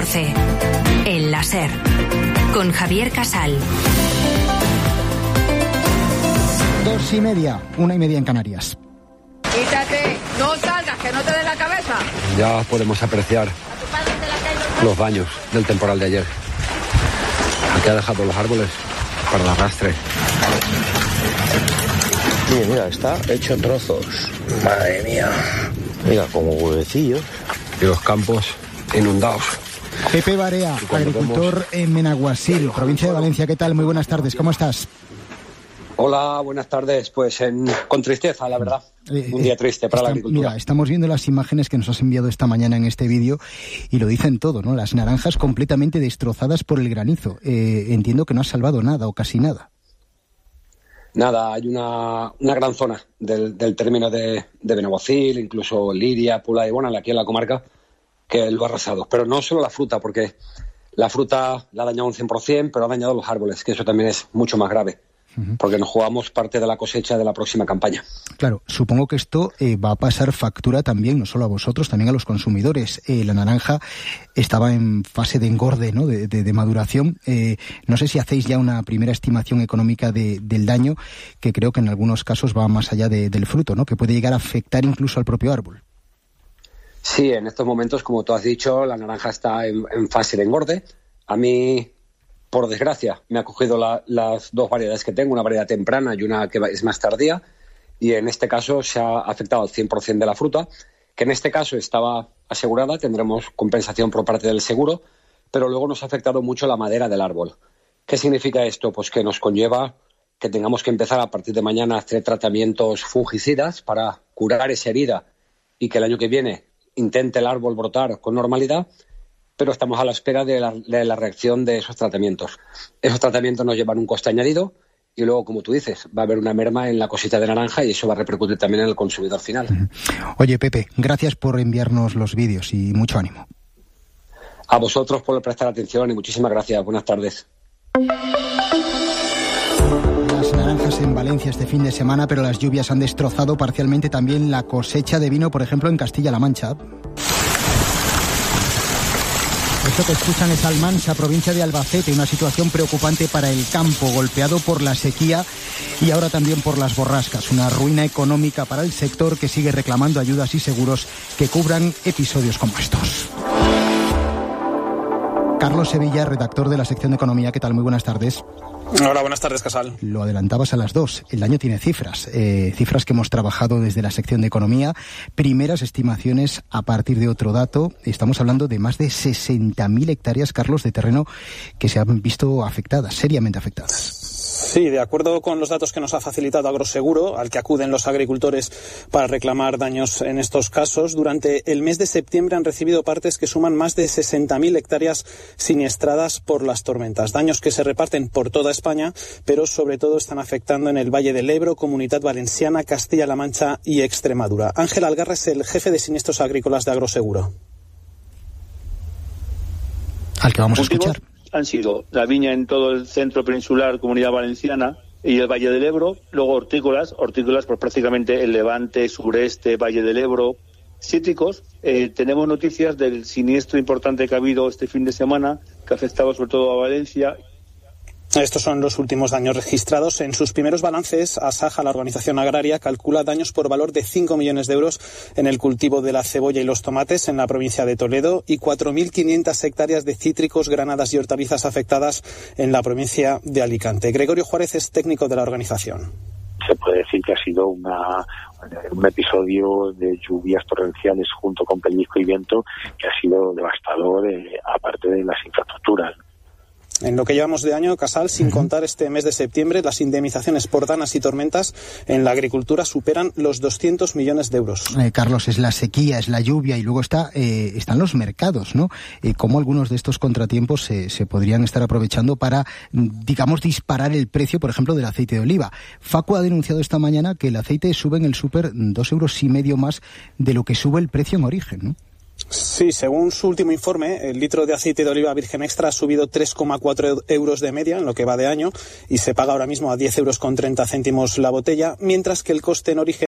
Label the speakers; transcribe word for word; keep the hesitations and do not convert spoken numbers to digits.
Speaker 1: catorce. El láser. Con Javier Casal.
Speaker 2: Dos y media, una y media en Canarias.
Speaker 3: Quítate, no salgas, que no te dé la cabeza.
Speaker 4: Ya podemos apreciar los daños del temporal de ayer. Aquí ha dejado los árboles para el arrastre.
Speaker 5: Mira, mira, está hecho en trozos. Madre mía. Mira, como huevecillos.
Speaker 4: Y los campos inundados.
Speaker 2: Pepe Barea, agricultor vemos... en Benaguasil, provincia de Valencia. ¿Qué tal? Muy buenas tardes, ¿cómo estás?
Speaker 4: Hola, buenas tardes. Pues en, con tristeza, la verdad. Eh, Un día triste para
Speaker 2: está,
Speaker 4: la agricultura.
Speaker 2: Mira, estamos viendo las imágenes que nos has enviado esta mañana en este vídeo y lo dicen todo, ¿no? Las naranjas completamente destrozadas por el granizo. Eh, entiendo que no has salvado nada o casi nada.
Speaker 4: Nada, hay una, una gran zona del, del término de, de Benaguacil, incluso Liria, Pula y bueno, aquí en la comarca, que lo ha arrasado. Pero no solo la fruta, porque la fruta la ha dañado un cien por ciento, pero ha dañado los árboles, que eso también es mucho más grave. Porque nos jugamos parte de la cosecha de la próxima campaña.
Speaker 2: Claro, supongo que esto eh, va a pasar factura también, no solo a vosotros, también a los consumidores. Eh, la naranja estaba en fase de engorde, ¿no? de, de, de maduración. Eh, no sé si hacéis ya una primera estimación económica de, del daño, que creo que en algunos casos va más allá de, del fruto, ¿no? Que puede llegar a afectar incluso al propio árbol.
Speaker 4: Sí, en estos momentos, como tú has dicho, la naranja está en, en fase de engorde. A mí... Por desgracia, me ha cogido la, las dos variedades que tengo, una variedad temprana y una que es más tardía, y en este caso se ha afectado al cien por ciento de la fruta, que en este caso estaba asegurada, tendremos compensación por parte del seguro, pero luego nos ha afectado mucho la madera del árbol. ¿Qué significa esto? Pues que nos conlleva que tengamos que empezar a partir de mañana a hacer tratamientos fungicidas para curar esa herida y que el año que viene intente el árbol brotar con normalidad, pero estamos a la espera de la, de la reacción de esos tratamientos. Esos tratamientos nos llevan un coste añadido y luego, como tú dices, va a haber una merma en la cosita de naranja y eso va a repercutir también en el consumidor final.
Speaker 2: Oye, Pepe, gracias por enviarnos los vídeos y mucho ánimo.
Speaker 4: A vosotros por prestar atención y muchísimas gracias. Buenas tardes.
Speaker 2: Las naranjas en Valencia este fin de semana, pero las lluvias han destrozado parcialmente también la cosecha de vino, por ejemplo, en Castilla-La Mancha. Esto que escuchan es Almansa, provincia de Albacete, una situación preocupante para el campo, golpeado por la sequía y ahora también por las borrascas. Una ruina económica para el sector que sigue reclamando ayudas y seguros que cubran episodios como estos. Carlos Sevilla, redactor de la sección de Economía. ¿Qué tal? Muy buenas tardes.
Speaker 6: Hola, buenas tardes, Casal.
Speaker 2: Lo adelantabas a las dos. El año tiene cifras, eh, cifras que hemos trabajado desde la sección de Economía. Primeras estimaciones a partir de otro dato. Estamos hablando de más de sesenta mil hectáreas, Carlos, de terreno que se han visto afectadas, seriamente afectadas.
Speaker 6: Sí, de acuerdo con los datos que nos ha facilitado Agroseguro, al que acuden los agricultores para reclamar daños en estos casos, durante el mes de septiembre han recibido partes que suman más de sesenta mil hectáreas siniestradas por las tormentas. Daños que se reparten por toda España, pero sobre todo están afectando en el Valle del Ebro, Comunidad Valenciana, Castilla-La Mancha y Extremadura. Ángel Algarra es el jefe de siniestros agrícolas de Agroseguro.
Speaker 2: Al que vamos a escuchar.
Speaker 7: Han sido la viña en todo el centro peninsular, Comunidad Valenciana y el Valle del Ebro, luego hortícolas, hortícolas por prácticamente el Levante, Sureste, Valle del Ebro. Cítricos, eh, tenemos noticias del siniestro importante que ha habido este fin de semana, que ha afectado sobre todo a Valencia.
Speaker 6: Estos son los últimos daños registrados. En sus primeros balances, Asaja, la organización agraria, calcula daños por valor de cinco millones de euros en el cultivo de la cebolla y los tomates en la provincia de Toledo y cuatro mil quinientas hectáreas de cítricos, granadas y hortalizas afectadas en la provincia de Alicante. Gregorio Juárez es técnico de la organización.
Speaker 8: Se puede decir que ha sido una, un episodio de lluvias torrenciales junto con pellizco y viento que ha sido devastador, eh, aparte de las infraestructuras.
Speaker 6: En lo que llevamos de año, Casal, sin contar este mes de septiembre, las indemnizaciones por danas y tormentas en la agricultura superan los doscientos millones de euros.
Speaker 2: Eh, Carlos, es la sequía, es la lluvia y luego está eh, están los mercados, ¿no? Eh, ¿Cómo algunos de estos contratiempos se, se podrían estar aprovechando para, digamos, disparar el precio, por ejemplo, del aceite de oliva? Facu ha denunciado esta mañana que el aceite sube en el súper dos euros y medio más de lo que sube el precio en origen, ¿no?
Speaker 6: Sí, según su último informe, el litro de aceite de oliva virgen extra ha subido tres coma cuatro euros de media en lo que va de año y se paga ahora mismo a diez euros con treinta céntimos la botella, mientras que el coste en origen